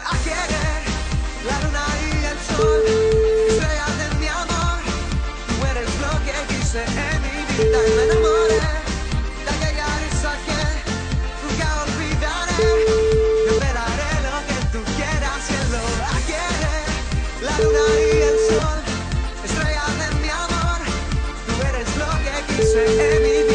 a querer la luna y el sol, estrellas de mi amor. Tú eres lo que quise en mi vida y me enamoré de aquella risa que nunca olvidaré. Yo te daré lo que tú quieras, cielo, a querer la luna y el sol, estrellas de mi amor. Tú eres lo que quise en mi vida.